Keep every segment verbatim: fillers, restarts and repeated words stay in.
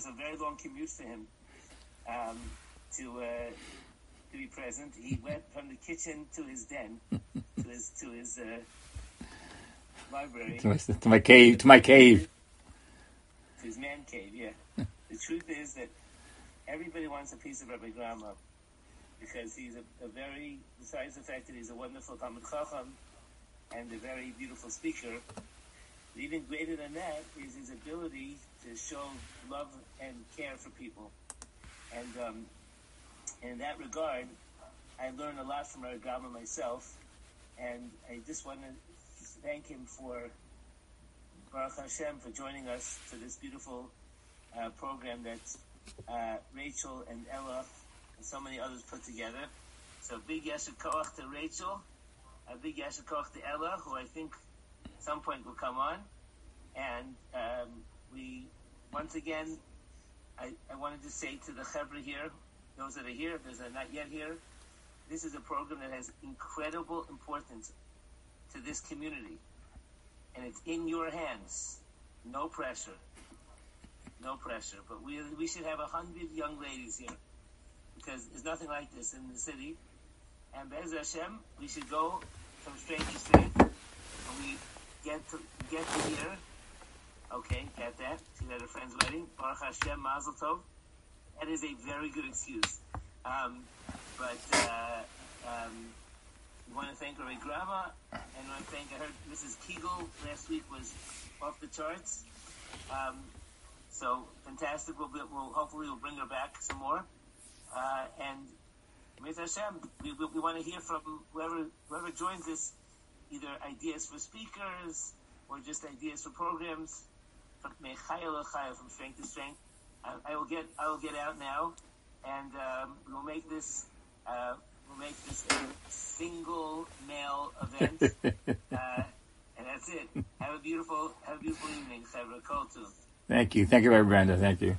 was a very long commute for him um, to uh, to be present. He went from the kitchen to his den, to his to his uh, library, to my, to my cave, to my cave, to his man cave. Yeah. The truth is that everybody wants a piece of Rabbi Grama because he's a, a very, besides the fact that he's a wonderful Talmid Chacham and a very beautiful speaker, but even greater than that is his ability to show love and care for people. And um, in that regard, I learned a lot from Rabbi Grama myself, and I just want to thank him for, Baruch Hashem, for joining us to this beautiful uh, program that uh, Rachel and Ella and so many others put together. So big yasher koach to Rachel, a big yasher koach to Ella, who I think at some point will come on. And um, we, once again, I, I wanted to say to the Chevra here, those that are here, those that are not yet here, this is a program that has incredible importance to this community. And it's in your hands. No pressure. No pressure. But we we should have a hundred young ladies here, because there's nothing like this in the city. And Be'ez Hashem, we should go from strength to strength. And we get to get to here. Okay, get that. She's at her friend's wedding. Baruch Hashem, Mazel Tov. That is a very good excuse. Um, but uh, um, we want to thank Rabbi Grama, and I want to thank, I heard Missus Kegel last week was off the charts. Um, so fantastic. We'll, be, we'll hopefully we'll bring her back some more. Uh, and Miz Hashem, we, we, we want to hear from whoever whoever joins us, either ideas for speakers or just ideas for programs. From from strength to strength. I, I will get I will get out now, and um, we'll make this uh, we'll make this a single male event, uh, and that's it. Have a beautiful have a beautiful evening, Chevra. Kol tov. Thank you, thank you, Rabbi Brenda. Thank you,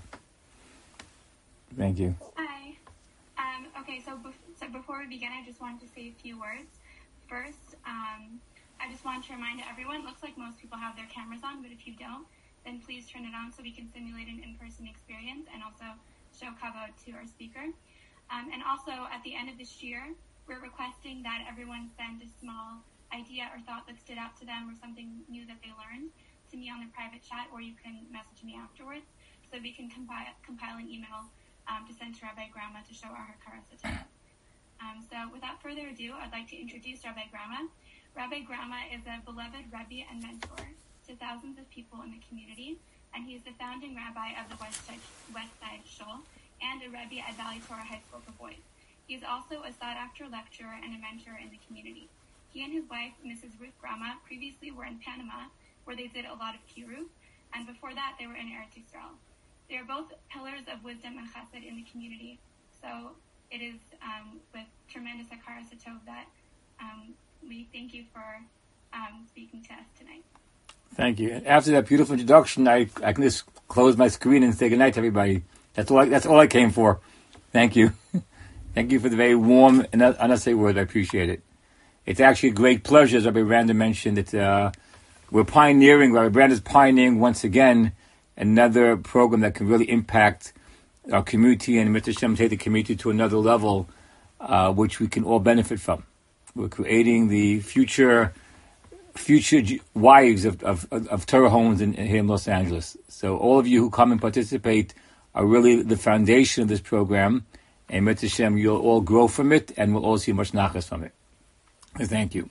thank you. Hi. Um, okay, so bef- so before we begin, I just wanted to say a few words. First, um, I just wanted to remind everyone. It looks like most people have their cameras on, but if you don't, then please turn it on so we can simulate an in-person experience and also show kavod to our speaker. Um, and also, at the end of this year, we're requesting that everyone send a small idea or thought that stood out to them or something new that they learned to me on the private chat, or you can message me afterwards so we can compile, compile an email um, to send to Rabbi Grama to show our Hakaras Hatov. Um, so without further ado, I'd like to introduce Rabbi Grama. Rabbi Grama is a beloved Rebbe and mentor to thousands of people in the community, and he is the founding rabbi of the West Side, West Side Shul and a Rebbe at Valley Torah High School for Boys. He is also a sought-after lecturer and a mentor in the community. He and his wife, Missus Ruth Grama, previously were in Panama, where they did a lot of kiruv, and before that, they were in Eretz Yisrael. They are both pillars of wisdom and chesed in the community, so it is um, with tremendous hakaras hatov that um, we thank you for um, speaking to us tonight. Thank you. After that beautiful introduction, I, I can just close my screen and say goodnight to everybody. That's all I, that's all I came for. Thank you. Thank you for the very warm and unnecessary word. I appreciate it. It's actually a great pleasure, as Rabbi Branda mentioned, that uh, we're pioneering, Rabbi Branda is pioneering once again another program that can really impact our community and Mister Shem take the community to another level, uh, which we can all benefit from. We're creating the future future wives of, of, of Torah homes in, here in Los Angeles. So all of you who come and participate are really the foundation of this program. And Mitzvah Shem, you'll all grow from it, and we'll all see much nachas from it. So thank you.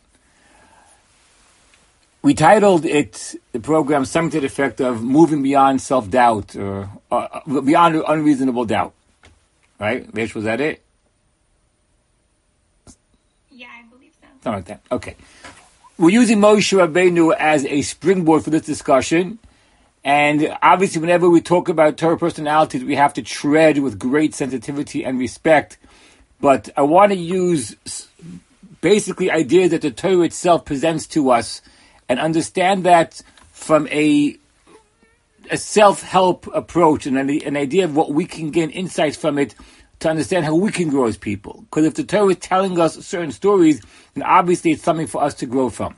We titled it, the program, something to the effect of moving beyond self-doubt, or uh, beyond unreasonable doubt. Right? Vish, was that it? Yeah, I believe so. Something like that. Okay. We're using Moshe Rabbeinu as a springboard for this discussion. And obviously, whenever we talk about Torah personalities, we have to tread with great sensitivity and respect. But I want to use basically ideas that the Torah itself presents to us and understand that from a, a self-help approach and an, an idea of what we can gain insights from it to understand how we can grow as people. Because if the Torah is telling us certain stories, then obviously it's something for us to grow from.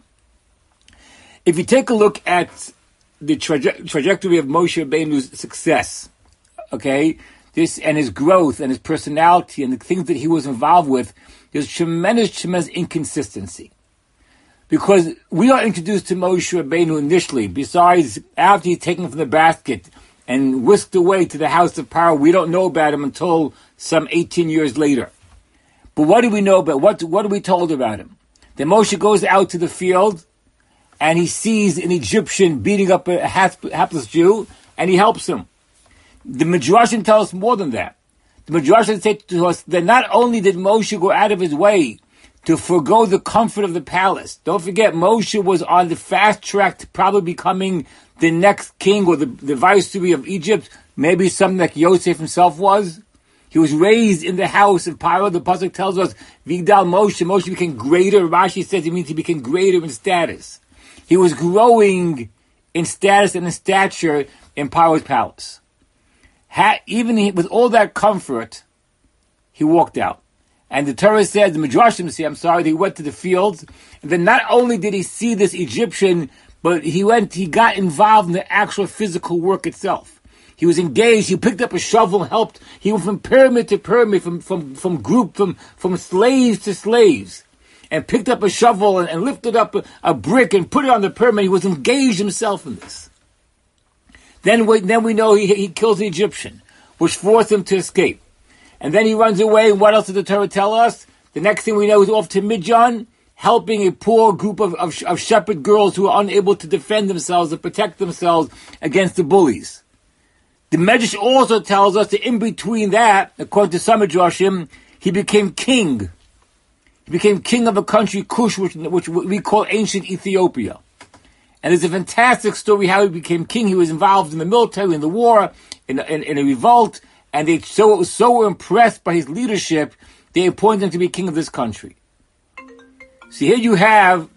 If you take a look at the traje- trajectory of Moshe Rabbeinu's success, okay, this and his growth and his personality and the things that he was involved with, there's tremendous, tremendous inconsistency. Because we are introduced to Moshe Rabbeinu initially, besides after he's taken from the basket and whisked away to the house of Pharaoh, we don't know about him until some eighteen years later. But what do we know about, what, what are we told about him? That Moshe goes out to the field and he sees an Egyptian beating up a hapless Jew and he helps him. The Midrashim tell us more than that. The Midrashim say to us that not only did Moshe go out of his way to forego the comfort of the palace. Don't forget, Moshe was on the fast track to probably becoming the next king or the, the viceroy of Egypt, maybe something like Yosef himself was. He was raised in the house of Pharaoh. The pasuk tells us, Vigdal Moshe, Moshe became greater. Rashi says it means he became greater in status. He was growing in status and in stature in Pharaoh's palace. Ha, even he, with all that comfort, he walked out. And the Torah says, the Midrashim say, I'm sorry, he went to the fields. And then not only did he see this Egyptian, but he went, he got involved in the actual physical work itself. He was engaged, he picked up a shovel and helped. He went from pyramid to pyramid, from, from, from group, from, from slaves to slaves. And picked up a shovel and, and lifted up a, a brick and put it on the pyramid. He was engaged himself in this. Then we, then we know he, he kills the Egyptian, which forced him to escape. And then he runs away. What else did the Torah tell us? The next thing we know is off to Midian, helping a poor group of, of, of shepherd girls who are unable to defend themselves and protect themselves against the bullies. The Medrash also tells us that in between that, according to some Midrashim, he became king. He became king of a country, Kush, which, which we call ancient Ethiopia. And there's a fantastic story how he became king. He was involved in the military, in the war, in, in, in a revolt. And they so, so were impressed by his leadership, they appointed him to be king of this country. See, here you have,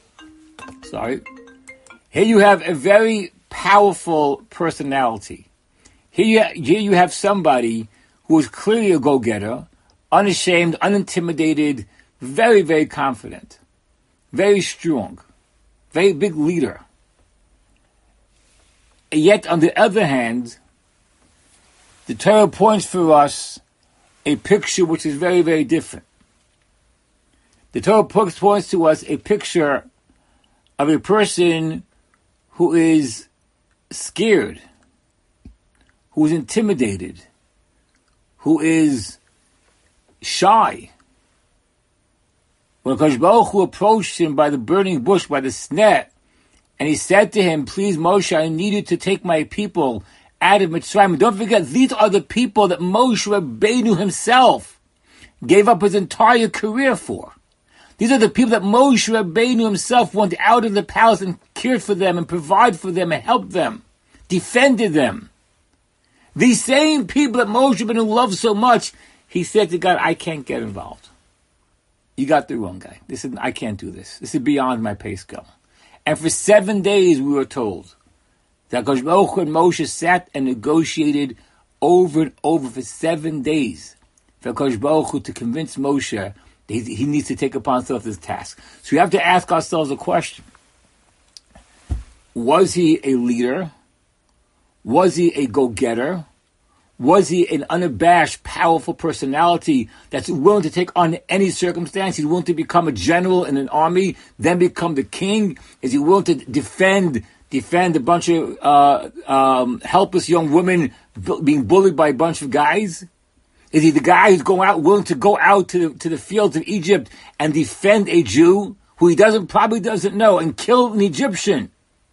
sorry, here you have a very powerful personality. Here you, here you have somebody who is clearly a go-getter, unashamed, unintimidated, very, very confident, very strong, very big leader. Yet, on the other hand, the Torah points for us a picture which is very, very different. The Torah points to us a picture of a person who is scared, who is intimidated, who is shy. When Akash Baruch Hu approached him by the burning bush, by the sneh, and he said to him, please Moshe, I need you to take my people out of Mitzrayim. Don't forget, these are the people that Moshe Rabbeinu himself gave up his entire career for. These are the people that Moshe Rabbeinu himself went out of the palace and cared for them and provided for them and helped them, defended them. These same people that Moshe Rabbeinu loved so much, he said to God, I can't get involved. You got the wrong guy. This is, I can't do this. This is beyond my pay scale. And for seven days we were told that Akash Baruch Hu and Moshe sat and negotiated over and over for seven days for Akash Baruch Hu to convince Moshe that he, he needs to take upon himself this task. So we have to ask ourselves a question. Was he a leader? Was he a go-getter? Was he an unabashed, powerful personality that's willing to take on any circumstance? He's willing to become a general in an army, then become the king? Is he willing to defend defend a bunch of uh, um, helpless young women b- being bullied by a bunch of guys? Is he the guy who's going out, willing to go out to the, to the fields of Egypt and defend a Jew who he doesn't probably doesn't know and kill an Egyptian?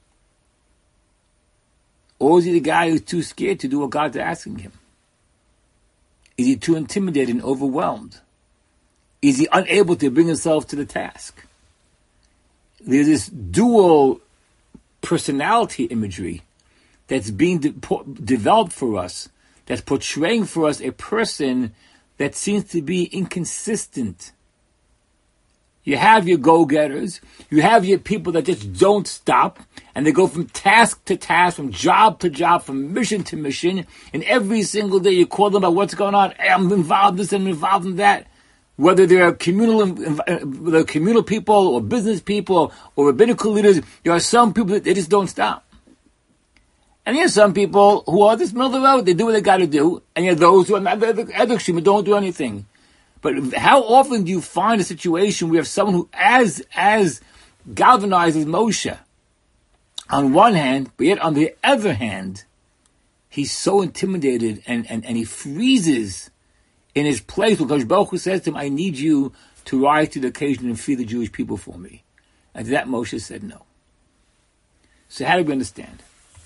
Or is he the guy who's too scared to do what God's asking him? Is he too intimidated and overwhelmed? Is he unable to bring himself to the task? There's this dual personality imagery that's being de- developed for us, that's portraying for us a person that seems to be inconsistent. You have your go-getters, you have your people that just don't stop, and they go from task to task, from job to job, from mission to mission, and every single day you call them about what's going on. Hey, I'm involved in this, I'm involved in that. Whether they're communal, whether communal people or business people or rabbinical leaders, there are some people that they just don't stop. And you have some people who are this middle of the road. They do what they got to do. And you have those who are not the other extreme and don't do anything. But how often do you find a situation where you have someone who as, as galvanized as Moshe on one hand, but yet on the other hand, he's so intimidated and, and, and he freezes in his place because Baruch Hu says to him, I need you to rise to the occasion and feed the Jewish people for me. And to that Moshe said no. So how do we understand?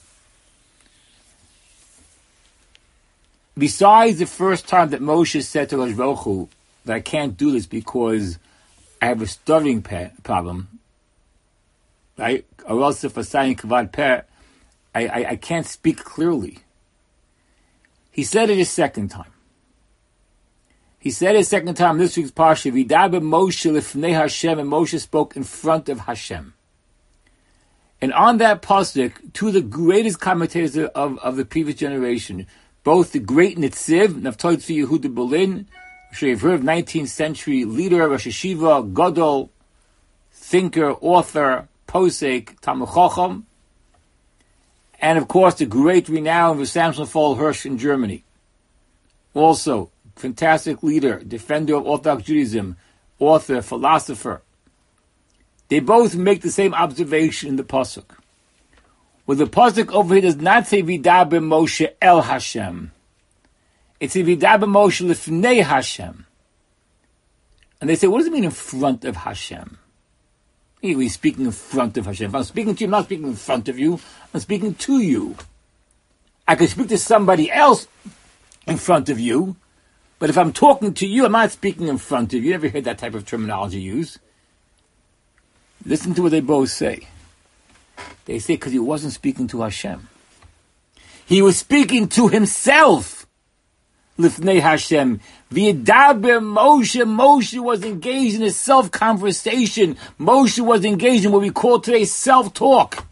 Besides the first time that Moshe said to Baruch Hu that I can't do this because I have a stuttering pa- problem, right? Or else if I I, I, I can't speak clearly. He said it a second time. He said it a second time this week's Parsha, Vidaber Moshe lifnei Hashem, and Moshe spoke in front of Hashem. And on that pasuk, two of the greatest commentators of, of the previous generation, both the great Nitziv, Naftali Tzvi Yehuda Berlin, which you've heard of, nineteenth century leader, Rosh Hashiva, Gadol, thinker, author, posek, Talmid Chacham, and of course the great renowned of Samson Fall Hirsch in Germany. Also, fantastic leader, defender of Orthodox Judaism, author, philosopher. They both make the same observation in the pasuk. Well, the pasuk over here does not say Vidaber Moshe el Hashem. It says Vidaber Moshe lifnei Hashem. And they say, what does it mean in front of Hashem? He's speaking in front of Hashem. If I'm speaking to you, I'm not speaking in front of you. I'm speaking to you. I could speak to somebody else in front of you, but if I'm talking to you, I'm not speaking in front of you. You never heard that type of terminology used. Listen to what they both say. They say because he wasn't speaking to Hashem. He was speaking to himself. Lifnei Hashem. V'yedaber Moshe. Moshe was engaged in a self-conversation. Moshe was engaged in what we call today self-talk.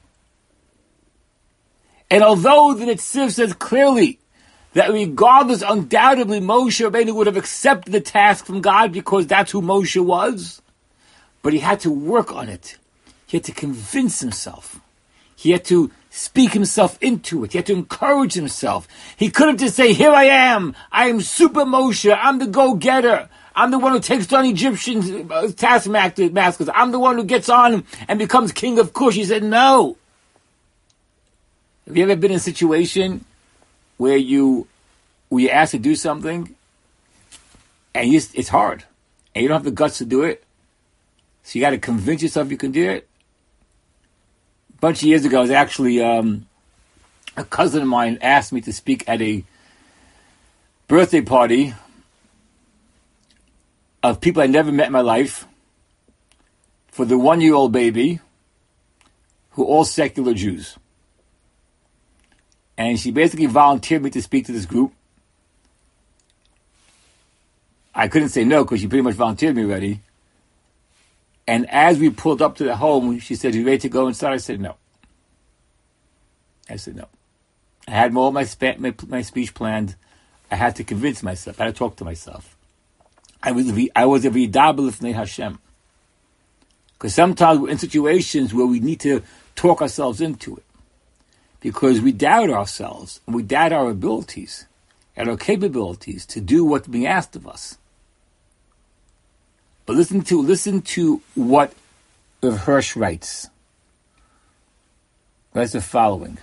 And although the Nitziv says clearly that regardless, undoubtedly, Moshe Rabbeinu would have accepted the task from God because that's who Moshe was, but he had to work on it. He had to convince himself. He had to speak himself into it. He had to encourage himself. He couldn't just say, here I am. I am Super Moshe. I'm the go-getter. I'm the one who takes on Egyptian uh, taskmasters. I'm the one who gets on and becomes king of Cush. He said, no. Have you ever been in a situation where you, where you're asked to do something and you just, it's hard and you don't have the guts to do it? So you got to convince yourself you can do it? A bunch of years ago, I was actually, um, a cousin of mine asked me to speak at a birthday party of people I never met in my life for the one-year-old baby who are all secular Jews. And she basically volunteered me to speak to this group. I couldn't say no because she pretty much volunteered me already. And as we pulled up to the home, she said, you ready to go inside? I said, no. I said, no. I had all my, spa- my, my speech planned. I had to convince myself. I had to talk to myself. I was, I was a Vidaber lifnei Hashem. Because sometimes we're in situations where we need to talk ourselves into it. Because we doubt ourselves, and we doubt our abilities, and our capabilities to do what's being asked of us. But listen to listen to what Rav Hirsch writes. Writes the following.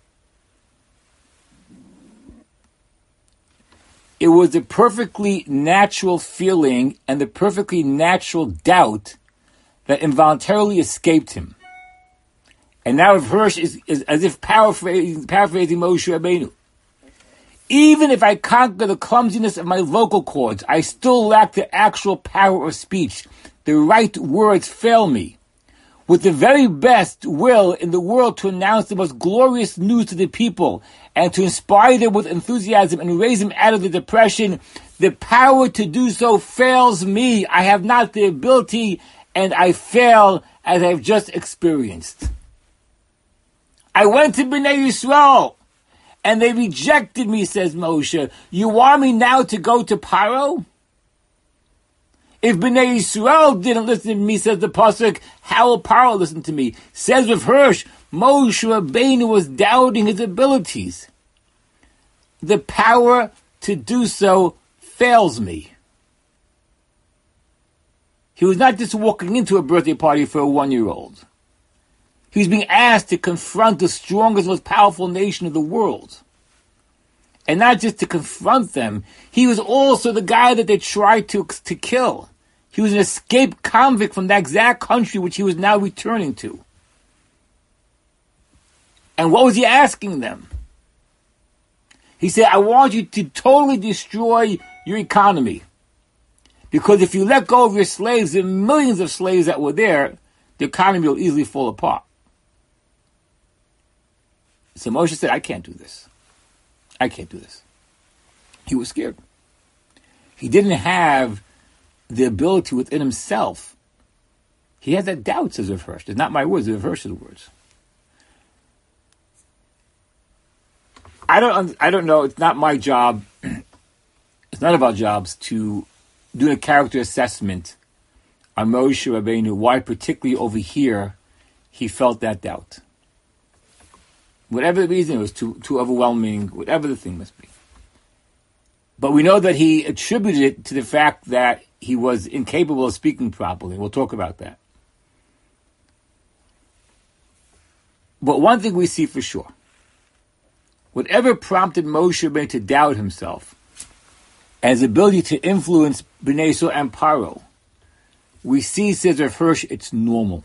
It was a perfectly natural feeling and the perfectly natural doubt that involuntarily escaped him. And now Rav Hirsch is, is as if paraphrasing, paraphrasing Moshe Rabbeinu. Even if I conquer the clumsiness of my vocal cords, I still lack the actual power of speech. The right words fail me. With the very best will in the world to announce the most glorious news to the people and to inspire them with enthusiasm and raise them out of the depression, the power to do so fails me. I have not the ability and I fail as I've just experienced. I went to Bnei Yisrael, and they rejected me, says Moshe. You want me now to go to Paro? If Bnei Yisrael didn't listen to me, says the pasuk, how will Paro listen to me? Says Rav Hirsch, Moshe Rabbeinu was doubting his abilities. The power to do so fails me. He was not just walking into a birthday party for a one-year-old. He was being asked to confront the strongest, most powerful nation of the world. And not just to confront them, he was also the guy that they tried to, to kill. He was an escaped convict from that exact country which he was now returning to. And what was he asking them? He said, I want you to totally destroy your economy. Because if you let go of your slaves, the millions of slaves that were there, the economy will easily fall apart. So Moshe said, I can't do this. I can't do this. He was scared. He didn't have the ability within himself. He had that doubt, says Rav Hirsch. It's not my words, it's Rav Hirsch's words. I don't, I don't know, it's not my job, it's none of our jobs to do a character assessment on Moshe Rabbeinu, why particularly over here he felt that doubt. Whatever the reason, it was too, too overwhelming, whatever the thing must be. But we know that he attributed it to the fact that he was incapable of speaking properly. We'll talk about that. But one thing we see for sure, whatever prompted Moshe Rabbeinu to doubt himself and his ability to influence Bnei Yisrael and Paro, we see, says Rav Hirsch, it's normal.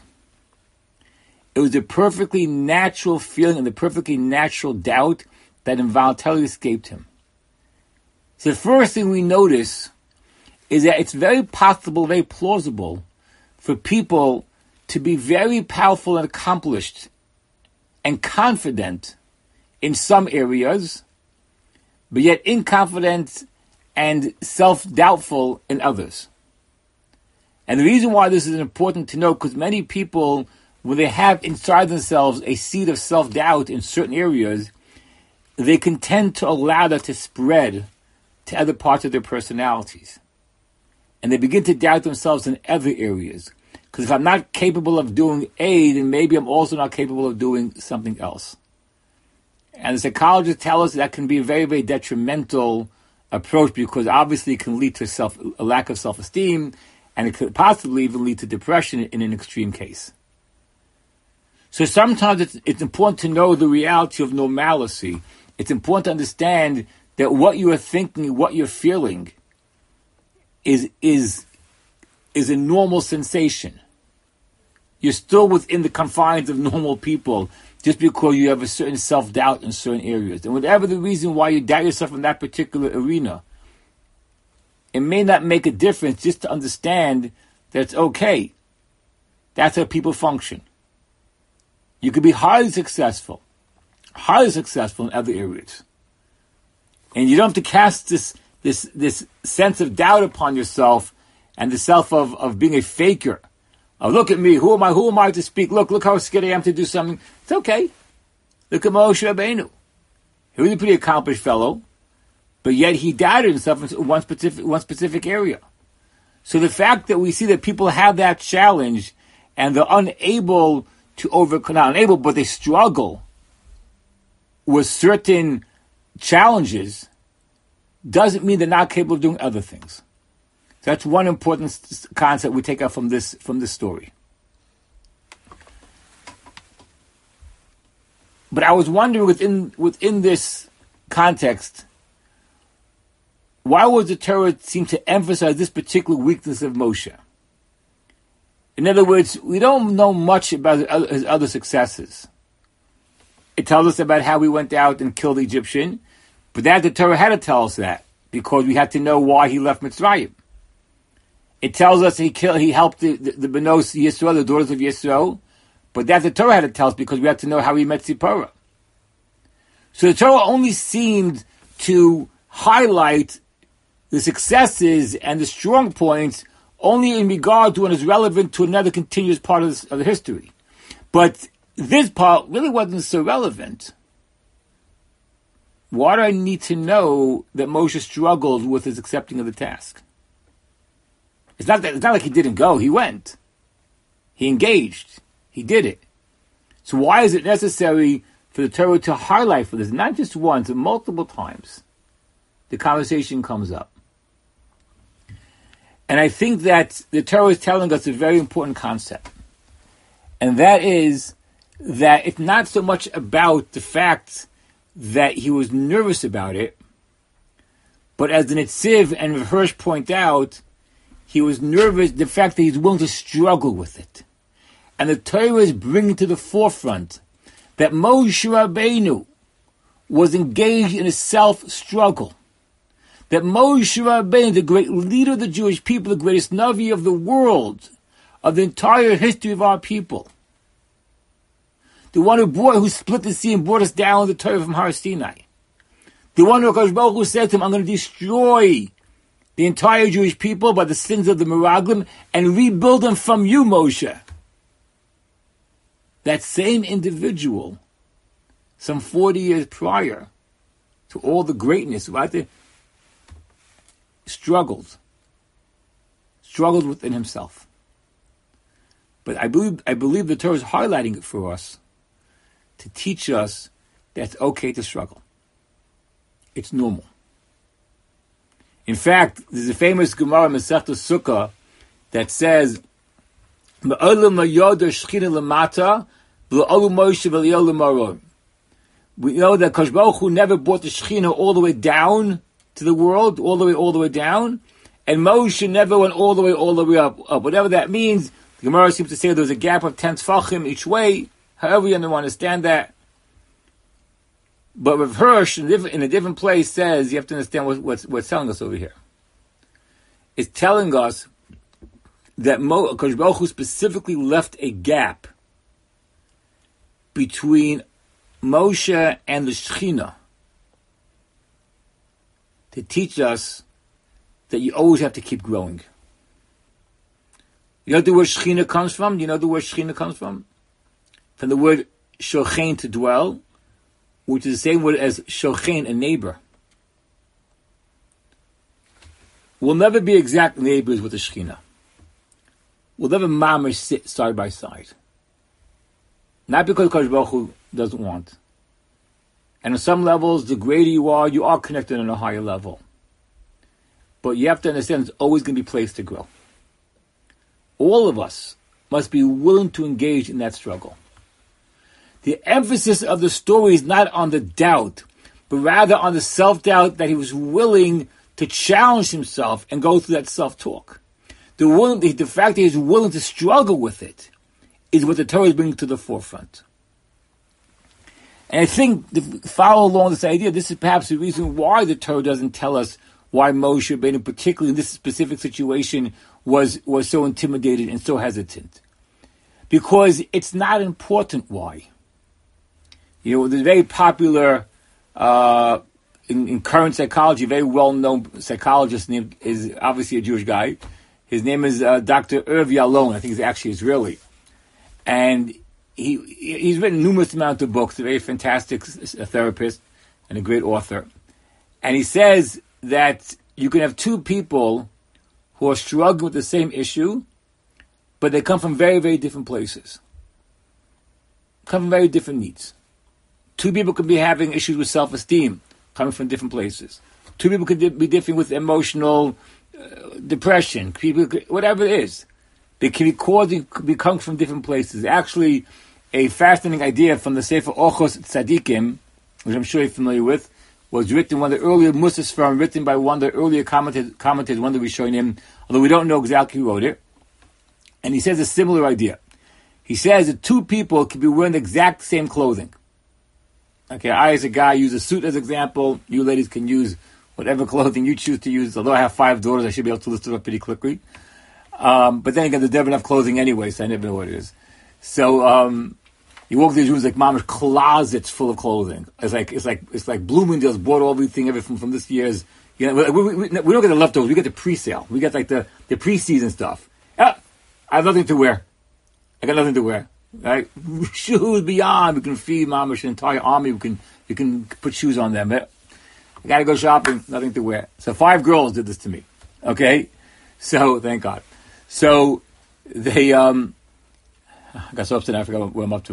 It was a perfectly natural feeling and the perfectly natural doubt that involuntarily escaped him. So the first thing we notice is that it's very possible, very plausible for people to be very powerful and accomplished and confident in some areas, but yet inconfident and self-doubtful in others. And the reason why this is important to know, because many people, when they have inside themselves a seed of self-doubt in certain areas, they can tend to allow that to spread to other parts of their personalities. And they begin to doubt themselves in other areas. Because if I'm not capable of doing A, then maybe I'm also not capable of doing something else. And the psychologists tell us that can be a very, very detrimental approach, because obviously it can lead to self, a lack of self-esteem, and it could possibly even lead to depression in an extreme case. So sometimes it's, it's important to know the reality of normalcy. It's important to understand that what you are thinking, what you're feeling, is is is a normal sensation. You're still within the confines of normal people, just because you have a certain self-doubt in certain areas. And whatever the reason why you doubt yourself in that particular arena, it may not make a difference just to understand that it's okay. That's how people function. You could be highly successful, highly successful in other areas. And you don't have to cast this this this sense of doubt upon yourself and the self of, of being a faker. Oh, look at me. Who am I? Who am I to speak? Look, look how scared I am to do something. It's okay. Look at Moshe Rabbeinu. He was a pretty accomplished fellow, but yet he doubted himself in one specific, one specific area. So the fact that we see that people have that challenge and they're unable to overcome, not unable, but they struggle with certain challenges, doesn't mean they're not capable of doing other things. That's one important concept we take out from this from this story. But I was wondering within within this context, why would the Torah seem to emphasize this particular weakness of Moshe? In other words, we don't know much about his other successes. It tells us about how he went out and killed the Egyptian, but that the Torah had to tell us that, because we had to know why he left Mitzrayim. It tells us he killed, he helped the, the, the Benos Yisrael, the daughters of Yisrael, but that the Torah had to tell us, because we had to know how he met Zipporah. So the Torah only seemed to highlight the successes and the strong points only in regard to what is relevant to another continuous part of, this, of the history. But this part really wasn't so relevant. Why do I need to know that Moshe struggled with his accepting of the task? It's not that, it's not like he didn't go. He went. He engaged. He did it. So why is it necessary for the Torah to highlight for this? Not just once, but multiple times. The conversation comes up. And I think that the Torah is telling us a very important concept. And that is that it's not so much about the fact that he was nervous about it, but as the Netziv and Rav Hirsch point out, he was nervous, the fact that he's willing to struggle with it. And the Torah is bringing to the forefront that Moshe Rabbeinu was engaged in a self-struggle. That Moshe Rabbeinu, the great leader of the Jewish people, the greatest Navi of the world, of the entire history of our people, the one who brought, who split the sea and brought us down the Torah from Har Sinai, the one who HaKadosh Baruch Hu said to him, I'm going to destroy the entire Jewish people by the sins of the Meraglim and rebuild them from you, Moshe. That same individual, some forty years prior to all the greatness, right there, struggled. Struggled within himself. But I believe I believe the Torah is highlighting it for us to teach us that it's okay to struggle. It's normal. In fact, there's a famous Gemara in Masechta Sukkah that says, we know that Kadosh Baruch Hu never brought the Shekhinah all the way down to the world, all the way, all the way down, and Moshe never went all the way, all the way up. up. Whatever that means, the Gemara seems to say there was a gap of ten tefachim each way. However you understand that. But Rav Hirsch, in a different place, says, you have to understand what, what's, what's telling us over here. It's telling us that Mo, Kadosh Baruch Hu specifically left a gap between Moshe and the Shekhinah to teach us that you always have to keep growing. You know the word Shekhinah comes from? Do you know the word Shekhinah comes from? From the word shochein, to dwell, which is the same word as shochein, a neighbor. We'll never be exact neighbors with the Shekhinah. We'll never mamish sit side by side. Not because Kadosh Baruch Hu doesn't want. And on some levels, the greater you are, you are connected on a higher level. But you have to understand there's always going to be a place to grow. All of us must be willing to engage in that struggle. The emphasis of the story is not on the doubt, but rather on the self-doubt that he was willing to challenge himself and go through that self-talk. The, willing, the fact that he's willing to struggle with it is what the Torah is bringing to the forefront. And I think, to follow along this idea, this is perhaps the reason why the Torah doesn't tell us why Moshe Rabbeinu, particularly in this specific situation, was, was so intimidated and so hesitant. Because it's not important why. You know, the very popular, uh, in, in current psychology, very well-known psychologist named, is obviously a Jewish guy. His name is uh, Doctor Irv Yalom. I think he's actually Israeli. And he he's written numerous amounts of books, a very fantastic therapist and a great author. And he says that you can have two people who are struggling with the same issue, but they come from very, very different places. Come from very different needs. Two people could be having issues with self-esteem, coming from different places. Two people could be different with emotional uh, depression, people could, whatever it is. They can be causing, be coming from different places. Actually, a fascinating idea from the Sefer Ochos Tzadikim, which I'm sure you're familiar with, was written, one of the earlier Mussar Sfarim, written by one of the earlier commentators, commentators one that we showing him, although we don't know exactly who wrote it. And he says a similar idea. He says that two people can be wearing the exact same clothing. Okay, I as a guy use a suit as an example. You ladies can use whatever clothing you choose to use. Although I have five daughters, I should be able to list it up pretty quickly. Um, but then again, there's never enough clothing anyway, so I never know what it is. So, um, you walk these rooms like mama's closets full of clothing. It's like, it's like, it's like Bloomingdale's bought everything, everything from this year's, you know, we, we, we don't get the leftovers, we get the pre-sale. We get like the, the pre-season stuff. Ah, I have nothing to wear. I got nothing to wear. Right? Shoes beyond, we can feed mama's entire army, we can, we can put shoes on them. I gotta go shopping, nothing to wear. So five girls did this to me. Okay? So, thank God. So, they, um, I got so upset I forgot what I'm up to.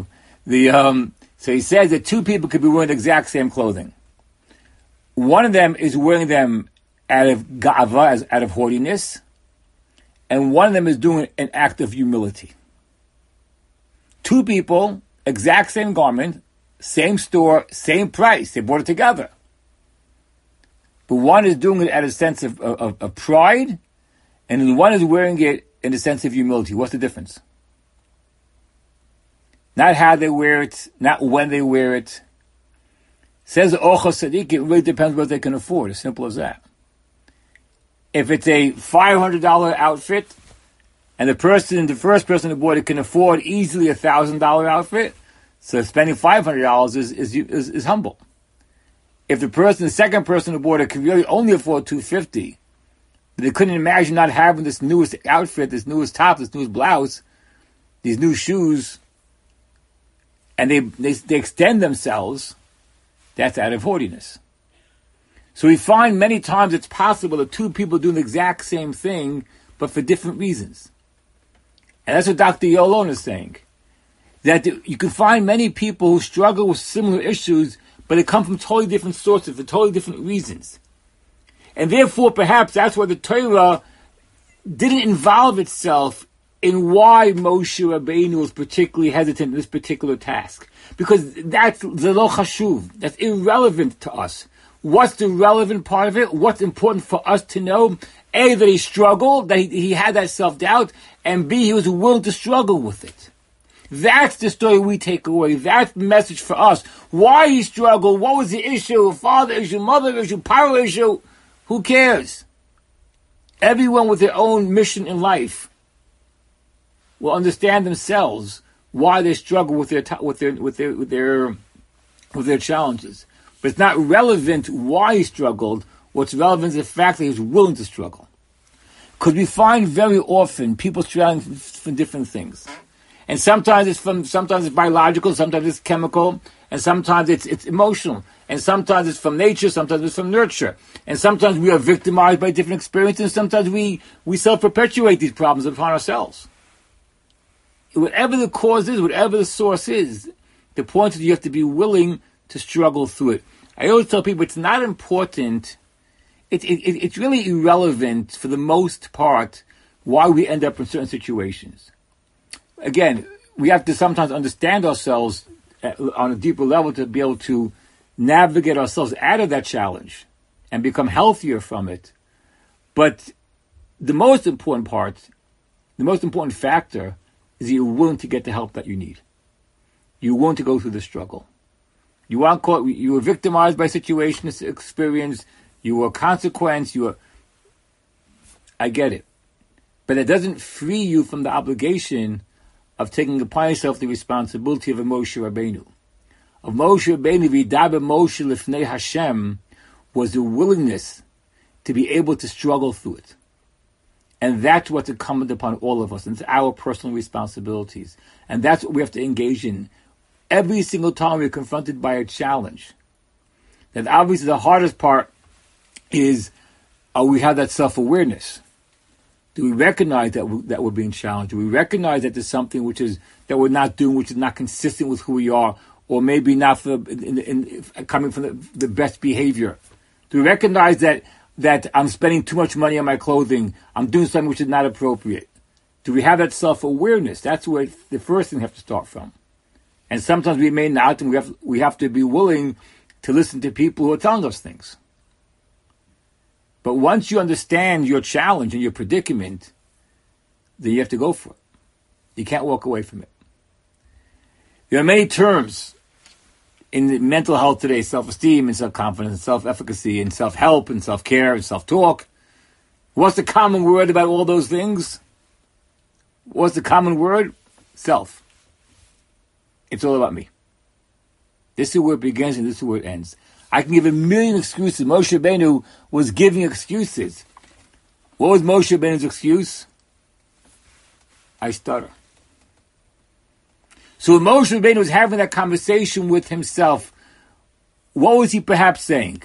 The um, so he says that two people could be wearing the exact same clothing. One of them is wearing them out of ga'ava, out of haughtiness, and one of them is doing an act of humility. Two people, exact same garment, same store, same price. They bought it together. But one is doing it out of a sense of, of, of pride, and the one is wearing it in a sense of humility. What's the difference? Not how they wear it, not when they wear it. Says Ocha Sadiq, it really depends what they can afford. As simple as that. If it's a five hundred dollars outfit, and the person, the first person who bought it can afford easily a one thousand dollars outfit, so spending five hundred dollars is, is, is, is humble. If the person, the second person who bought it can really only afford two hundred fifty dollars, but they couldn't imagine not having this newest outfit, this newest top, this newest blouse, these new shoes, and they, they, they extend themselves, that's out of haughtiness. So we find many times it's possible that two people doing the exact same thing, but for different reasons. And that's what Doctor Yolon is saying. That you can find many people who struggle with similar issues, but they come from totally different sources, for totally different reasons. And therefore, perhaps that's why the Torah didn't involve itself in why Moshe Rabbeinu was particularly hesitant in this particular task. Because that's zelo chashuv. That's irrelevant to us. What's the relevant part of it? What's important for us to know? A, that he struggled, that he, he had that self-doubt, and B, he was willing to struggle with it. That's the story we take away. That's the message for us. Why he struggled, what was the issue, father issue, mother issue, power issue, who cares? Everyone with their own mission in life will understand themselves why they struggle with their with their with their with their with their challenges. But it's not relevant why he struggled. What's relevant is the fact that he was willing to struggle. Because we find very often people struggling from different things, and sometimes it's from sometimes it's biological, sometimes it's chemical, and sometimes it's it's emotional, and sometimes it's from nature, sometimes it's from nurture, and sometimes we are victimized by different experiences, and sometimes we we self-perpetuate these problems upon ourselves. Whatever the cause is, whatever the source is, the point is you have to be willing to struggle through it. I always tell people it's not important, it, it, it, it's really irrelevant for the most part why we end up in certain situations. Again, we have to sometimes understand ourselves on a deeper level to be able to navigate ourselves out of that challenge and become healthier from it. But the most important part, the most important factor is that you're willing to get the help that you need. You're willing to go through the struggle. You aren't caught, you were victimized by situations, experience, you were a consequence, you were... I get it. But it doesn't free you from the obligation of taking upon yourself the responsibility of a Moshe Rabbeinu. Of Moshe Rabbeinu, V'yidaber Moshe Lifnei Hashem, was the willingness to be able to struggle through it. And that's what's incumbent upon all of us. And it's our personal responsibilities. And that's what we have to engage in. Every single time we're confronted by a challenge. That obviously the hardest part is, uh, we have that self-awareness. Do we recognize that, we, that we're being challenged? Do we recognize that there's something which is, that we're not doing, which is not consistent with who we are, or maybe not for, in, in, in, coming from the, the best behavior? Do we recognize that that I'm spending too much money on my clothing, I'm doing something which is not appropriate? Do we have that self-awareness? That's where the first thing we have to start from. And sometimes we may not, and we have we have to be willing to listen to people who are telling us things. But once you understand your challenge and your predicament, then you have to go for it. You can't walk away from it. There are many terms in mental health today: self-esteem and self-confidence, and self-efficacy, and self-help, and self-care, and self-talk. What's the common word about all those things? What's the common word? Self. It's all about me. This is where it begins and this is where it ends. I can give a million excuses. Moshe Rabbeinu was giving excuses. What was Moshe Rabbeinu's excuse? I stutter. So when Moshe Rabbeinu was having that conversation with himself, what was he perhaps saying?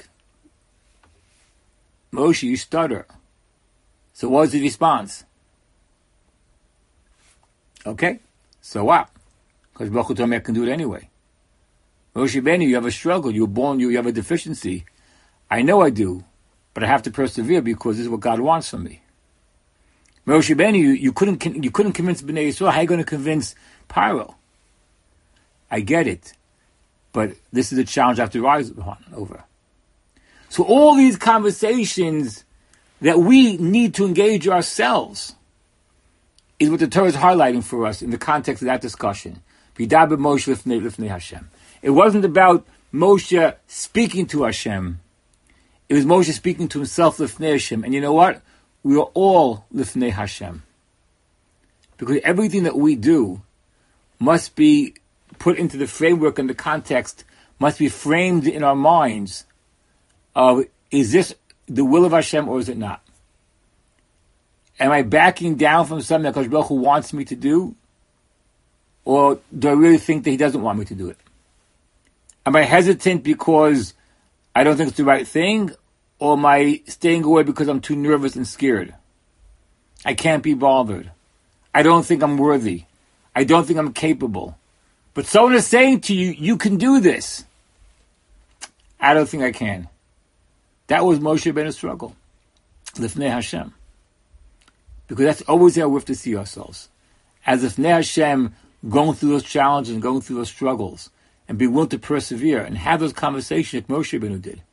Moshe, you stutter. So what was the response? Okay, so what? Because Baruch Hu told me I can do it anyway. Moshe Rabbeinu, you have a struggle. You were born, you, you have a deficiency. I know I do, but I have to persevere because this is what God wants from me. Moshe Rabbeinu, you, you couldn't you couldn't convince Bnei Yisrael. How are you going to convince Paro? I get it, but this is a challenge I have to rise upon over. So all these conversations that we need to engage ourselves is what the Torah is highlighting for us in the context of that discussion. V'daber Moshe lifnei lifnei Hashem. It wasn't about Moshe speaking to Hashem. It was Moshe speaking to himself lifnei Hashem. And you know what? We are all lifnei Hashem. Because everything that we do must be put into the framework and the context, must be framed in our minds of, is this the will of Hashem or is it not? Am I backing down from something that Kadosh Baruch Hu wants me to do? Or do I really think that He doesn't want me to do it? Am I hesitant because I don't think it's the right thing? Or am I staying away because I'm too nervous and scared? I can't be bothered. I don't think I'm worthy. I don't think I'm capable. But someone is saying to you, you can do this. I don't think I can. That was Moshe Rabbeinu's struggle. Lifnei Hashem. Because that's always how we have to see ourselves. As Lifnei Hashem, going through those challenges and going through those struggles. And be willing to persevere and have those conversations like Moshe Rabbeinu did.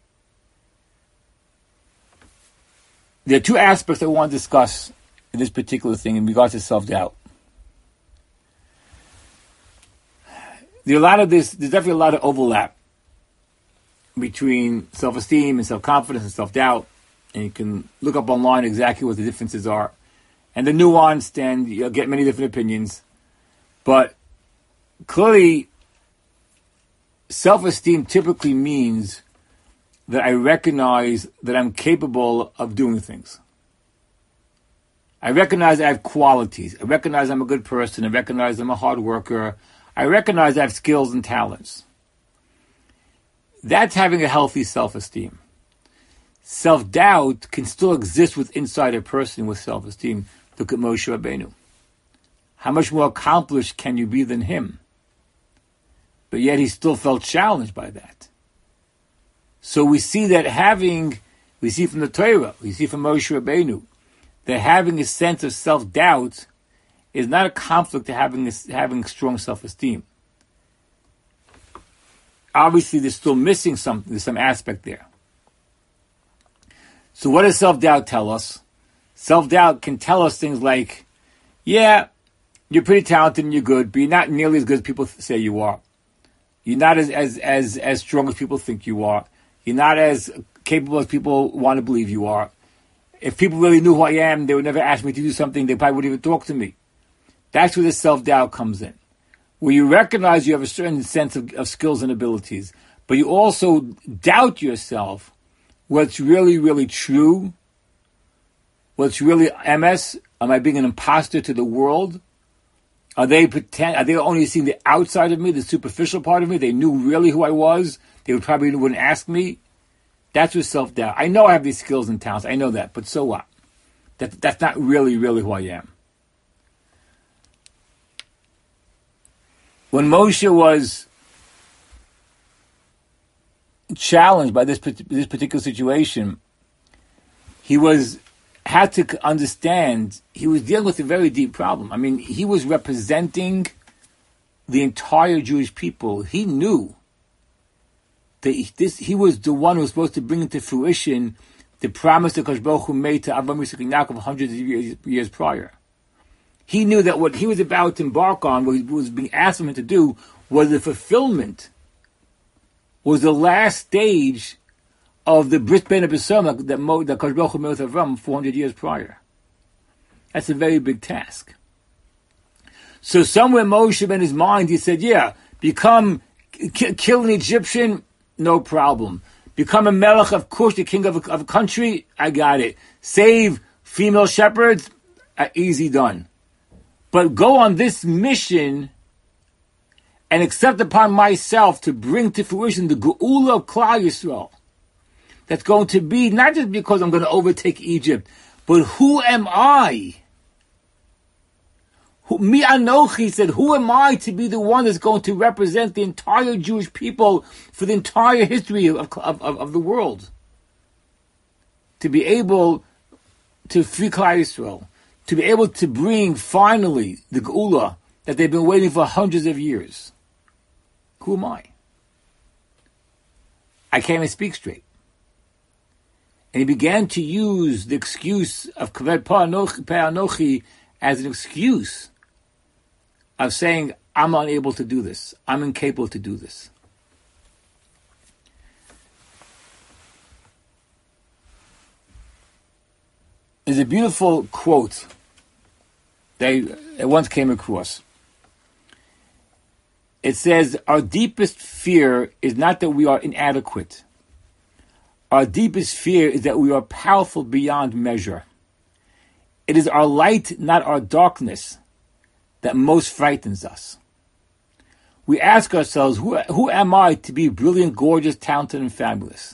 There are two aspects I want to discuss in this particular thing in regards to self-doubt. There are a lot of this, there's definitely a lot of overlap between self-esteem and self-confidence and self-doubt. And you can look up online exactly what the differences are. And they're nuanced and you'll get many different opinions. But clearly, self-esteem typically means that I recognize that I'm capable of doing things. I recognize I have qualities. I recognize I'm a good person. I recognize I'm a hard worker. I recognize I have skills and talents. That's having a healthy self-esteem. Self-doubt can still exist with inside a person with self-esteem. Look at Moshe Rabbeinu. How much more accomplished can you be than him? But yet he still felt challenged by that. So we see that having, we see from the Torah, we see from Moshe Rabbeinu, that having a sense of self-doubt is not a conflict to having a, having strong self-esteem. Obviously, there's still missing something, there's some aspect there. So what does self-doubt tell us? Self-doubt can tell us things like, yeah, you're pretty talented and you're good, but you're not nearly as good as people say you are. You're not as, as, as, as strong as people think you are. You're not as capable as people want to believe you are. If people really knew who I am, they would never ask me to do something. They probably wouldn't even talk to me. That's where the self-doubt comes in. Where you recognize you have a certain sense of, of skills and abilities, but you also doubt yourself what's really, really true, what's really M S. Am I being an imposter to the world? Are they pretend? Are they only seeing the outside of me, the superficial part of me? They knew really who I was. They would probably wouldn't ask me. That's with self-doubt. I know I have these skills and talents. I know that, but so what? That that's not really, really who I am. When Moshe was challenged by this this particular situation, he was had to understand he was dealing with a very deep problem. I mean, he was representing the entire Jewish people. He knew that he, this, he was the one who was supposed to bring into fruition the promise that Kadosh Baruch Hu made to Avraham, Yitzchak, and Yaakov hundreds of years, years prior. He knew that what he was about to embark on, what he was being asked of him to do, was the fulfillment, was the last stage of the Brit Bein HaBesom that, Mo, that Kadosh Baruch Hu made with Avraham four hundred years prior. That's a very big task. So somewhere Moshe in his mind, he said, yeah, become, k- kill an Egyptian, no problem. Become a melech of Kush, the king of a, of a country, I got it. Save female shepherds, uh, easy done. But go on this mission and accept upon myself to bring to fruition the Geula of Klal Yisrael. That's going to be not just because I'm going to overtake Egypt, but who am I? Who, Mi Anochi said, who am I to be the one that's going to represent the entire Jewish people for the entire history of, of, of, of the world? To be able to free Klal Yisrael, to be able to bring finally the Geula that they've been waiting for hundreds of years. Who am I? I can't even speak straight. And he began to use the excuse of Kaved Peh Anochi as an excuse of saying, I'm unable to do this. I'm incapable to do this. There's a beautiful quote that I once came across. It says, our deepest fear is not that we are inadequate. Our deepest fear is that we are powerful beyond measure. It is our light, not our darkness, that most frightens us. We ask ourselves, who, who am I to be brilliant, gorgeous, talented, and fabulous?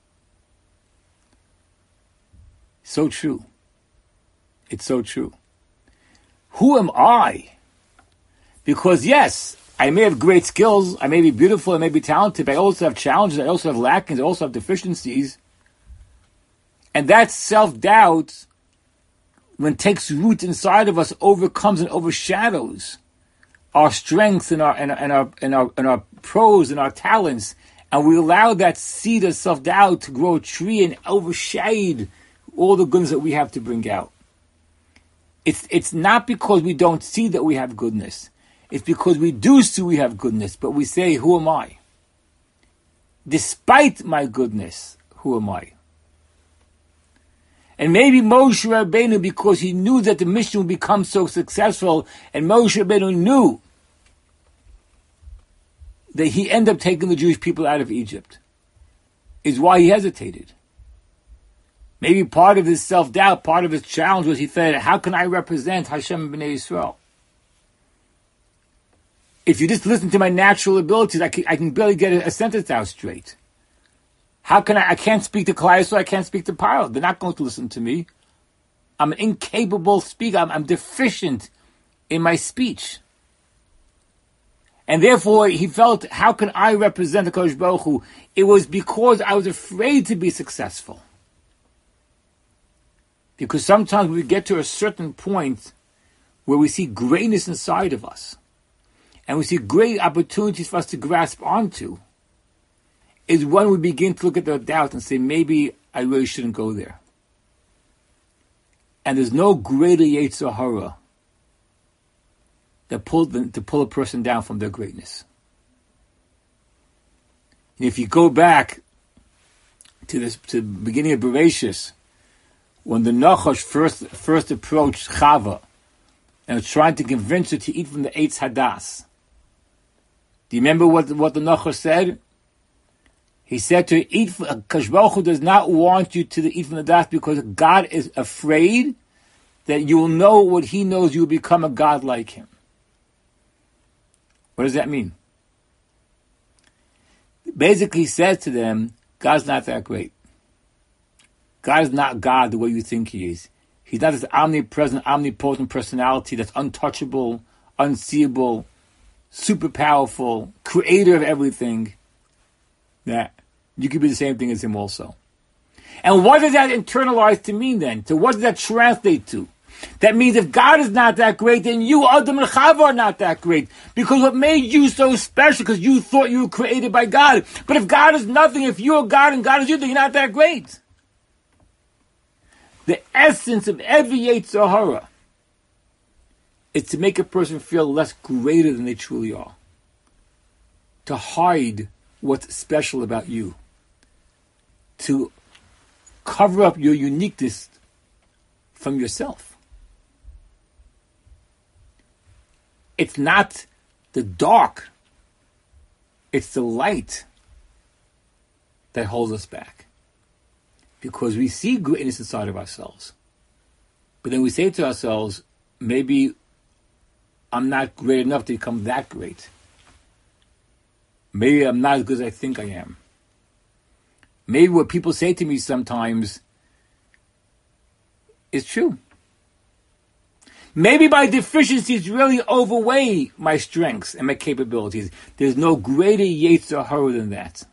So true. It's so true. Who am I? Because yes, I may have great skills, I may be beautiful, I may be talented, but I also have challenges, I also have lackings, I also have deficiencies. And that self-doubt, when it takes root inside of us, overcomes and overshadows our strengths and our and, and our and our and our pros and our talents, and we allow that seed of self-doubt to grow a tree and overshade all the goodness that we have to bring out. It's it's not because we don't see that we have goodness. It's because we do see we have goodness, but we say, who am I? Despite my goodness, who am I? And maybe Moshe Rabbeinu, because he knew that the mission would become so successful, and Moshe Rabbeinu knew that he ended up taking the Jewish people out of Egypt, is why he hesitated. Maybe part of his self-doubt, part of his challenge was he said, how can I represent Hashem and Bnei Yisrael? If you just listen to my natural abilities, I can, I can barely get a, a sentence out straight. How can I, I can't speak to Klal Yisrael, I can't speak to Paro. They're not going to listen to me. I'm an incapable speaker. I'm, I'm deficient in my speech. And therefore, he felt, how can I represent the Kodesh Baruch Hu? It was because I was afraid to be successful. Because sometimes we get to a certain point where we see greatness inside of us, and we see great opportunities for us to grasp onto, is when we begin to look at the doubt and say, maybe I really shouldn't go there. And there's no greater Yetzer Hara that pull them, to pull a person down from their greatness. And if you go back to this, to the beginning of Bereshis, when the Nachash first first approached Chava and was trying to convince her to eat from the Eitz Hadas, do you remember what what the Nachash said? He said to her, eat, Kadosh Baruch Hu does not want you to eat from the das because God is afraid that you will know what He knows, you will become a God like Him. What does that mean? Basically, he says to them, God's not that great. God is not God the way you think He is. He's not this omnipresent, omnipotent personality that's untouchable, unseeable, super powerful, creator of everything. That you could be the same thing as Him also. And what does that internalize to mean then? So what does that translate to? That means if God is not that great, then you, Adam and Chava, are not that great. Because what made you so special, because you thought you were created by God. But if God is nothing, if you're God and God is you, then you're not that great. The essence of every Yetzer Hara is to make a person feel less greater than they truly are. To hide what's special about you. To cover up your uniqueness from yourself. It's not the dark, it's the light that holds us back. Because we see greatness inside of ourselves. But then we say to ourselves, maybe I'm not great enough to become that great. Maybe I'm not as good as I think I am. Maybe what people say to me sometimes is true. Maybe my deficiencies really overweigh my strengths and my capabilities. There's no greater Yetzer Hara than that.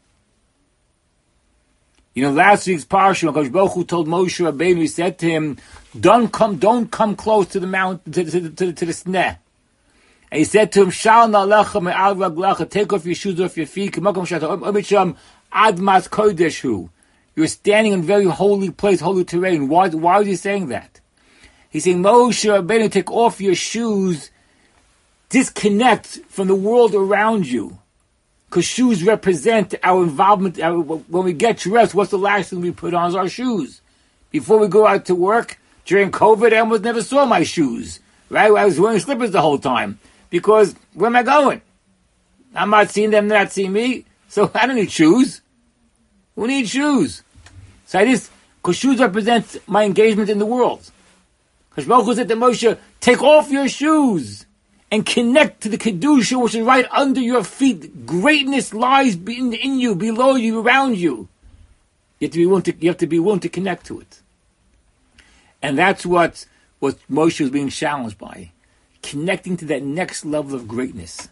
You know, last week's parsha, Hakadosh Baruch Hu told Moshe Rabbeinu, he said to him, "Don't come, don't come close to the mountain, to, to, to, to the sneh." And he said to him, "Shal na'alecha me'al raglecha, take off your shoes off your feet. K'makom shata omicham admas kodeshu." You're standing in very holy place, holy terrain. Why? Why is he saying that? He's saying, Moshe Rabbeinu, take off your shoes, disconnect from the world around you. Because shoes represent our involvement. Our, when we get dressed, what's the last thing we put on is our shoes. Before we go out to work, during COVID, I almost never saw my shoes. Right? I was wearing slippers the whole time. Because where am I going? I'm not seeing them, they're not seeing me. So I don't need shoes. Who needs shoes? So I just, because shoes represent my engagement in the world. Because Baruch Hu said to Moshe, take off your shoes and connect to the Kedusha, which is right under your feet. Greatness lies in, in you, below you, around you. You have to be willing to, you have to be willing to connect to it. And that's what, what Moshe was being challenged by. Connecting to that next level of greatness.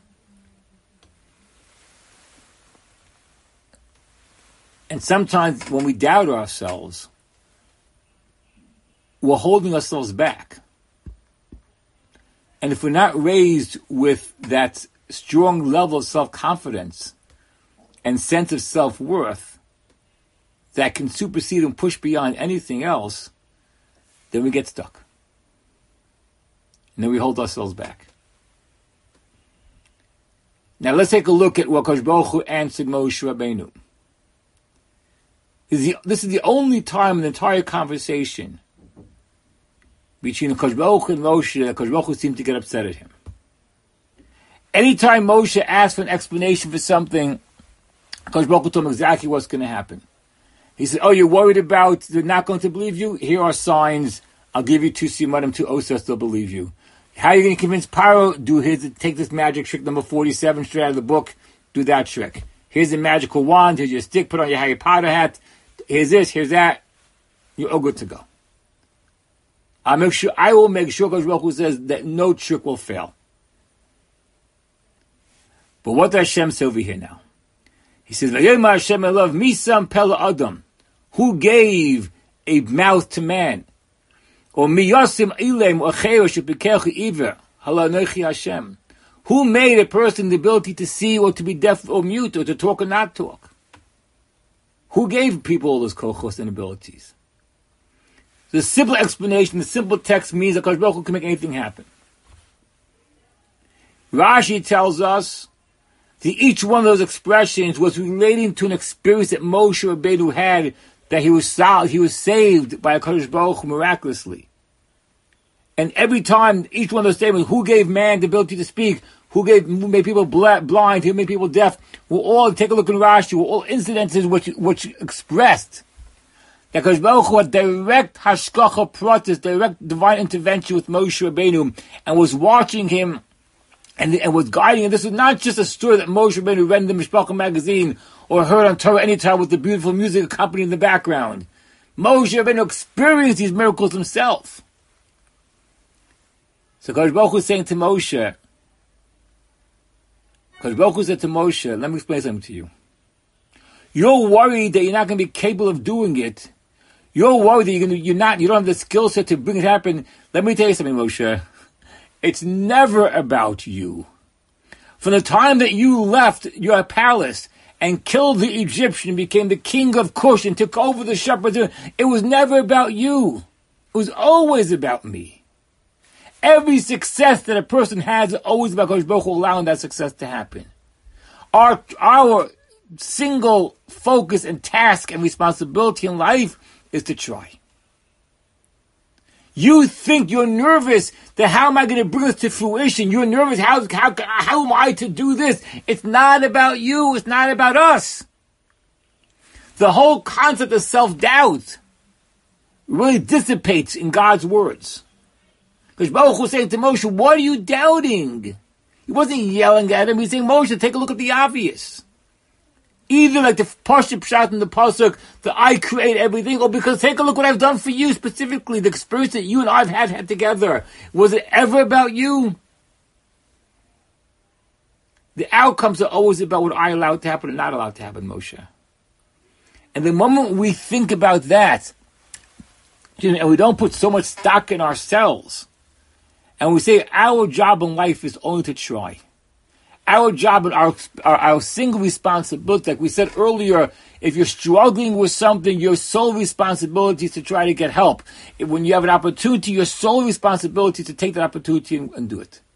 And sometimes when we doubt ourselves, we're holding ourselves back. And if we're not raised with that strong level of self-confidence and sense of self-worth that can supersede and push beyond anything else, then we get stuck. And then we hold ourselves back. Now let's take a look at what Hakadosh Baruch Hu answered Moshe Rabbeinu. This is, the, this is the only time in the entire conversation between Hakadosh Baruch Hu and Moshe that Hakadosh Baruch Hu seemed to get upset at him. Anytime Moshe asked for an explanation for something, Hakadosh Baruch Hu told him exactly what's going to happen. He said, oh, you're worried about they're not going to believe you? Here are signs. I'll give you two simanim, two osas, they'll believe you. How are you going to convince Paro? Do his, take this magic trick number forty-seven straight out of the book. Do that trick. Here's a magical wand. Here's your stick. Put on your Harry Potter hat. Here's this. Here's that. You're all good to go. I'll make sure, I will make sure, because Baruch Hu says that no trick will fail. But what does Hashem say over here now? He says, "Vayoma Hashem elav misam pela adam." Who gave a mouth to man? Or miyasim ilem ocheo shepikechu iver halanochi Hashem. Who made a person the ability to see or to be deaf or mute or to talk or not talk? Who gave people all those kochos and abilities? The simple explanation, the simple text means that Hakadosh Baruch Hu can make anything happen. Rashi tells us that each one of those expressions was relating to an experience that Moshe Rabbeinu had, that he was solved, he was saved by Hakadosh Baruch Hu miraculously. And every time, each one of those statements, who gave man the ability to speak, who gave, who made people blind, who made people deaf, were all, take a look in Rashi, were all incidences which, which expressed that Hakadosh Baruch Hu had direct hashgacha pratis, direct divine intervention with Moshe Rabbeinu, and was watching him and, and was guiding him. This was not just a story that Moshe Rabbeinu read in the Mishpacha magazine or heard on Torah Anytime with the beautiful music accompanying in the background. Moshe Rabbeinu experienced these miracles himself. So Hakadosh Baruch Hu is saying to Moshe, Hakadosh Baruch Hu said to Moshe, let me explain something to you. You're worried that you're not going to be capable of doing it. You're worried that you're going to, you're not, you don't have the skill set to bring it happen. Let me tell you something, Moshe. It's never about you. From the time that you left your palace and killed the Egyptian, became the king of Cush, and took over the shepherds, it was never about you. It was always about me. Every success that a person has is always about Hakadosh Baruch Hu allowing that success to happen. Our, our single focus and task and responsibility in life is to try. You think you're nervous that how am I going to bring this to fruition? You're nervous, how, how, how am I to do this? It's not about you. It's not about us. The whole concept of self-doubt really dissipates in God's words. Because Baruch Hu was saying to Moshe, what are you doubting? He wasn't yelling at him. He's saying, Moshe, take a look at the obvious. Either like the Pashup Pshat in the Pasuk, that I create everything, or because take a look what I've done for you specifically, the experience that you and I've had, had together. Was it ever about you? The outcomes are always about what I allowed to happen and not allowed to happen, Moshe. And the moment we think about that, and we don't put so much stock in ourselves, and we say our job in life is only to try. Our job and our, our, our single responsibility, like we said earlier, if you're struggling with something, your sole responsibility is to try to get help. When you have an opportunity, your sole responsibility is to take that opportunity and, and do it.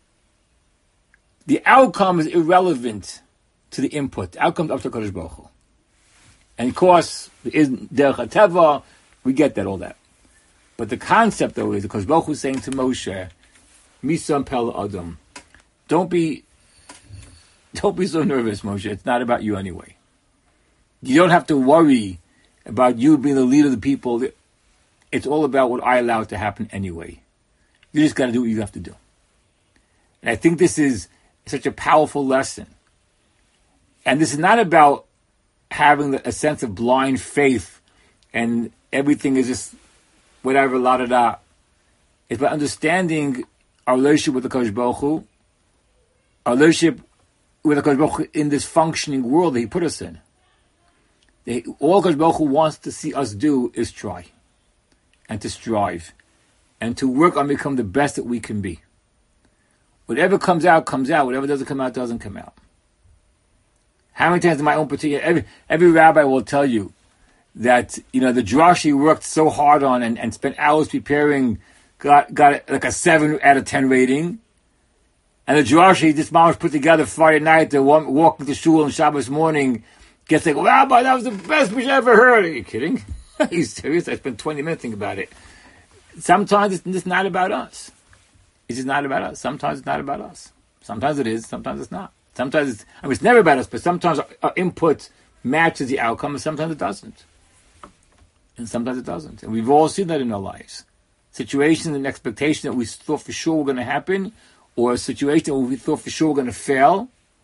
The outcome is irrelevant to the input. The outcome is up to Kadosh Baruch Hu. And of course, is Derech HaTeva, we get that, all that. But the concept, though, is because Baruch Hu is saying to Moshe, Misam Pel Adam, don't be, don't be so nervous, Moshe. It's not about you anyway. You don't have to worry about you being the leader of the people. It's all about what I allow to happen anyway. You just got to do what you have to do. And I think this is such a powerful lesson. And this is not about having a sense of blind faith and everything is just whatever, la da da. It's about understanding our relationship with the Kadosh Baruch Hu, our relationship with the Kadosh Baruch Hu in this functioning world that He put us in. They, all Kadosh Baruch Hu wants to see us do is try and to strive and to work on become the best that we can be. Whatever comes out, comes out. Whatever doesn't come out, doesn't come out. How many times in my own particular, every, every rabbi will tell you that, you know, the drush he worked so hard on and, and spent hours preparing got got like a seven out of ten rating. And the drush he just mamash put together Friday night to walk, walk into shul on Shabbos morning gets like, Rabbi, that was the best we ever heard. Are you kidding? Are you serious? I spent twenty minutes thinking about it. Sometimes it's, it's not about us. It's just not about us. Sometimes it's not about us. Sometimes it is. Sometimes it's not. Sometimes it's, I mean, it's never about us, but sometimes our, our input matches the outcome, and sometimes it doesn't. And sometimes it doesn't. And we've all seen that in our lives. Situations and expectations that we thought for sure were going to happen, or a situation where we thought for sure were going to fail.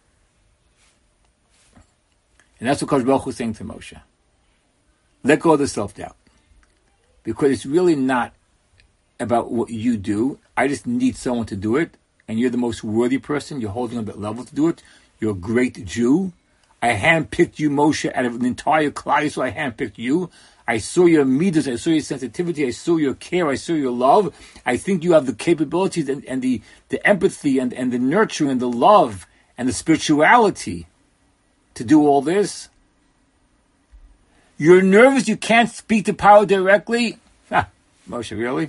And that's what Kadosh Baruch Hu is saying to Moshe. Let go of the self-doubt. Because it's really not about what you do. I just need someone to do it. And you're the most worthy person. You're holding on that level to do it. You're a great Jew. I handpicked you, Moshe, out of an entire class, so I handpicked you. I saw your midas, I saw your sensitivity, I saw your care, I saw your love. I think you have the capabilities and, and the, the empathy and, and the nurturing and the love and the spirituality to do all this. You're nervous, you can't speak to power directly? Ah, Moshe, really?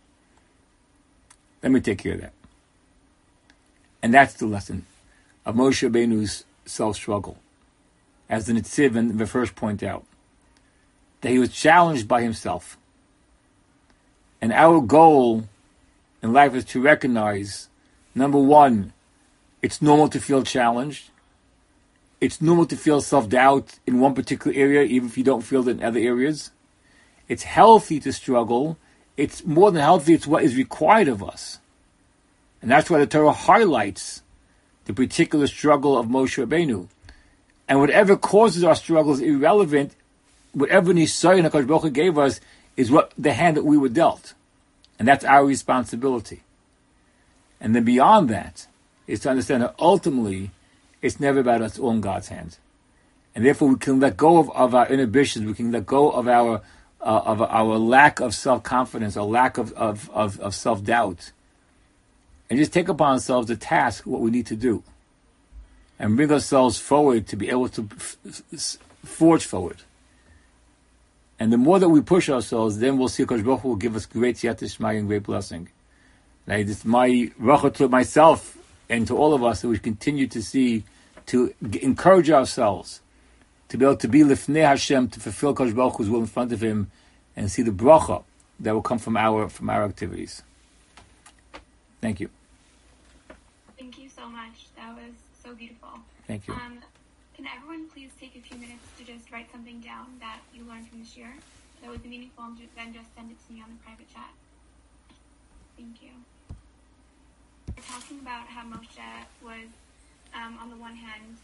Let me take care of that. And that's the lesson of Moshe Rabbeinu's self-struggle. As the Netziv and the first point out, that he was challenged by himself. And our goal in life is to recognize, number one, it's normal to feel challenged. It's normal to feel self-doubt in one particular area, even if you don't feel it in other areas. It's healthy to struggle. It's more than healthy, it's what is required of us. And that's why the Torah highlights the particular struggle of Moshe Rabbeinu. And whatever causes our struggle is irrelevant. Whatever Nisayon HaKadosh Baruch Hu gave us is what the hand that we were dealt. And that's our responsibility. And then beyond that is to understand that ultimately it's never about us, all in God's hands. And therefore we can let go of, of our inhibitions, we can let go of our uh, of our lack of self-confidence, or lack of, of, of, of self-doubt, and just take upon ourselves the task, what we need to do, and bring ourselves forward to be able to f- f- forge forward. And the more that we push ourselves, then we'll see Kadosh Baruch Hu will give us great siyata shmaya and great blessing. And it's my bracha to myself and to all of us that we continue to see, to g- encourage ourselves to be able to be lifnei Hashem, to fulfill Kadosh Baruch Hu's will in front of Him, and see the bracha that will come from our from our activities. Thank you. Thank you so much. That was so beautiful. Thank you. Um, can everyone please take a few minutes to just write something down that you learned from this year that was meaningful, and then just send it to me on the private chat. Thank you. We're talking about how Moshe was, um, on the one hand,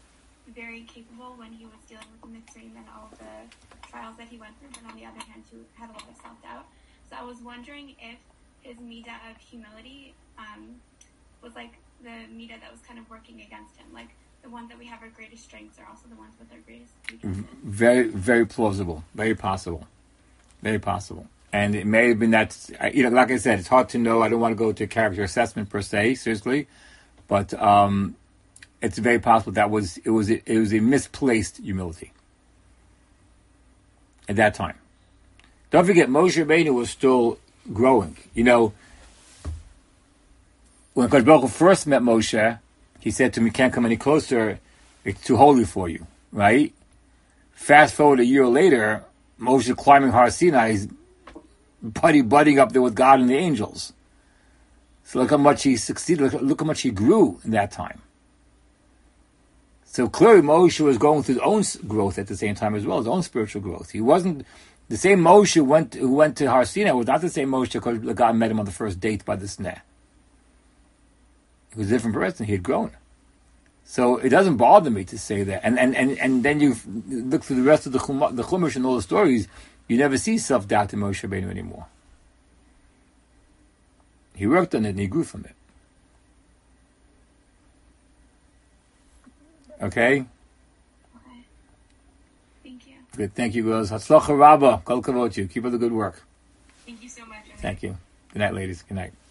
very capable when he was dealing with the Mitzrayim and all the trials that he went through, but on the other hand, he had a lot of self-doubt. So I was wondering if his midah of humility um, was like the midah that was kind of working against him, like the ones that we have our greatest strengths are also the ones with our greatest weaknesses. Very, very plausible. Very possible. Very possible. And it may have been that, you know, like I said, it's hard to know. I don't want to go to character assessment per se, seriously, but um, it's very possible that was it was it was a misplaced humility at that time. Don't forget, Moshe Rabbeinu was still growing. You know, when Kadosh Baruch Hu first met Moshe, he said to him, "You can't come any closer; it's too holy for you." Right? Fast forward a year later, Moshe climbing Har Sinai, he's buddy budding up there with God and the angels. So look how much he succeeded. Look, look how much he grew in that time. So clearly, Moshe was going through his own growth at the same time as well, his own spiritual growth. He wasn't the same Moshe who went who went to Har Sinai was not the same Moshe because God met him on the first date by the sneh. He was a different person. He had grown. So it doesn't bother me to say that. And and, and, and then you look through the rest of the Chum- the Chumash and all the stories, you never see self-doubt in Moshe Rabbeinu anymore. He worked on it and he grew from it. Okay? Okay. Thank you. Good. Thank you, girls. Hatzlacha Rabbah. Kol kavod you. Keep up the good work. Thank you so much. Thank you. Good night, ladies. Good night.